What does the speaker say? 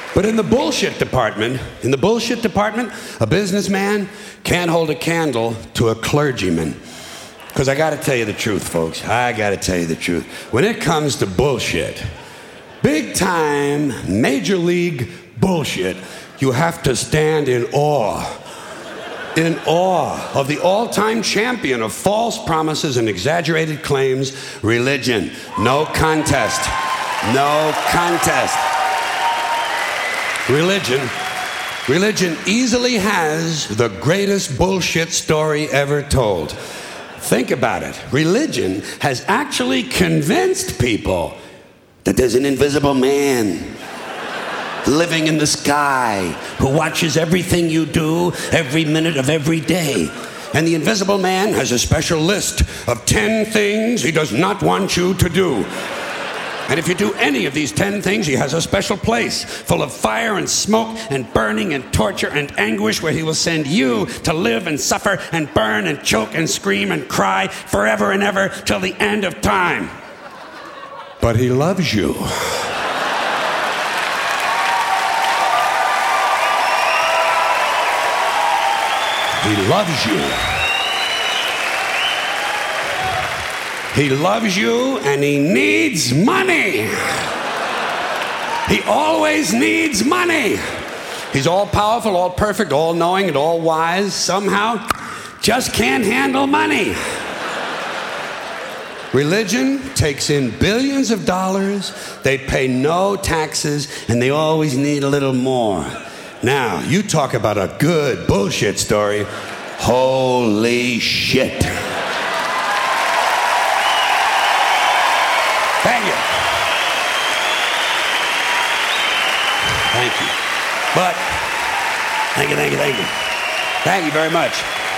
But in the bullshit department, a businessman can't hold a candle to a clergyman. Because I got to tell you the truth, folks. I got to tell you the truth. When it comes to bullshit, big time, major league bullshit, you have to stand in awe of the all-time champion of false promises and exaggerated claims, religion. No contest. No contest. Religion easily has the greatest bullshit story ever told. Think about it. Religion has actually convinced people that there's an invisible man living in the sky who watches everything you do every minute of every day. And the invisible man has a special list of 10 things he does not want you to do. And if you do any of these 10 things, he has a special place full of fire and smoke and burning and torture and anguish where he will send you to live and suffer and burn and choke and scream and cry forever and ever till the end of time. But he loves you. He loves you. He loves you and he needs money. He always needs money. He's all powerful, all perfect, all knowing, and all wise. Somehow, just can't handle money. Religion takes in billions of dollars. They pay no taxes, and they always need a little more. Now, you talk about a good bullshit story. Holy shit. Thank you. Thank you. But, thank you. Thank you very much.